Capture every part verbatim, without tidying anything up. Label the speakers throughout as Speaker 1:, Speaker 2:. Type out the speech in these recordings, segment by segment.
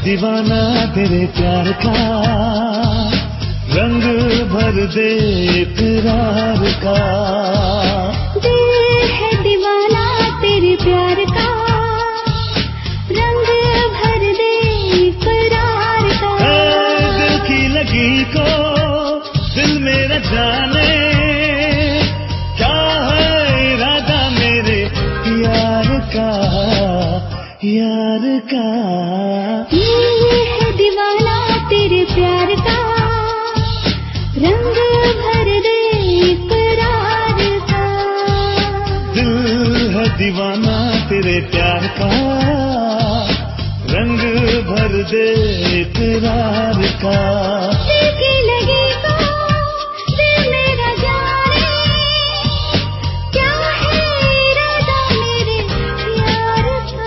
Speaker 1: दीवाना तेरे प्यार का, रंग भर दे इकरार का।
Speaker 2: दिल है दीवाना तेरे प्यार का, रंग भर दे इकरार का।
Speaker 1: दिल की लगी को दिल मेरा जाने, क्या है इरादा मेरे यार का, यार का।
Speaker 2: ये है दीवाना तेरे प्यार का, रंग भर दे इकरार का।
Speaker 1: दिल है दीवाना तेरे प्यार का, रंग भर दे इकरार का।
Speaker 2: दिल की लगी को दिल मेरा जाने, क्या है इरादा मेरे यार का।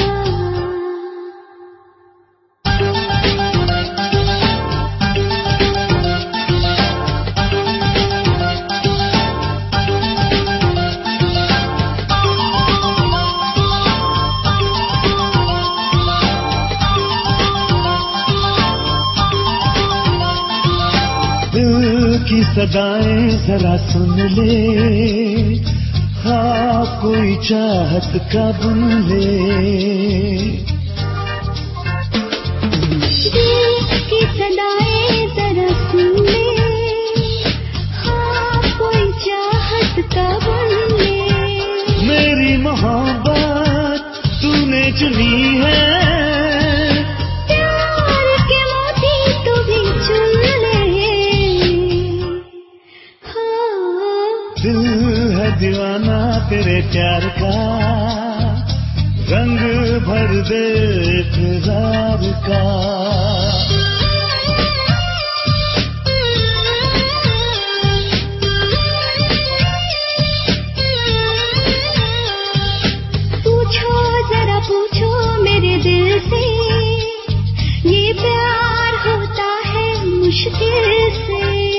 Speaker 1: दिल की सदाएं जरा सुन ले, हाँ कोई चाहत का बुन ले।
Speaker 2: दिल की सदाएं जरा सुन ले, हाँ कोई चाहत का बुन ले।
Speaker 1: मेरी मोहब्बत तूने चुनी है,
Speaker 2: प्यार के मोती तू भी चुन ले। हाँ
Speaker 1: दिल है दीवाना तेरे प्यार का, रंग भर दे इकरार का।
Speaker 2: पूछो जरा पूछो मेरे दिल से, ये प्यार होता है मुश्किल से।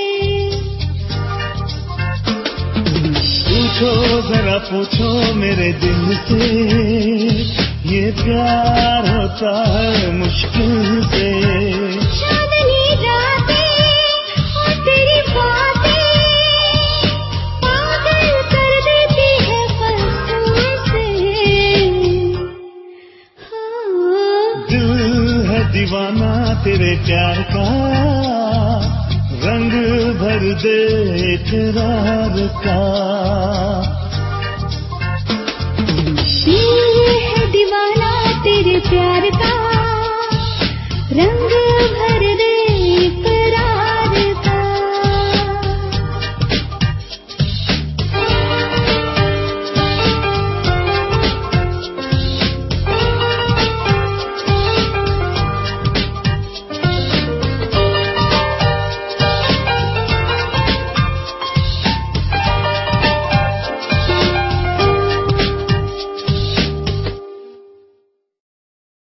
Speaker 1: पूछो जरा पूछो मेरे दिल से, ये प्यार होता है मुश्किल से।
Speaker 2: चांदनी रातें और तेरी बातें पागल कर देती है कसम से। हाँ
Speaker 1: दिल है दीवाना तेरे प्यार का, रंग भर दे इकरार का।
Speaker 2: ये है दीवाना तेरे प्यार का, रंग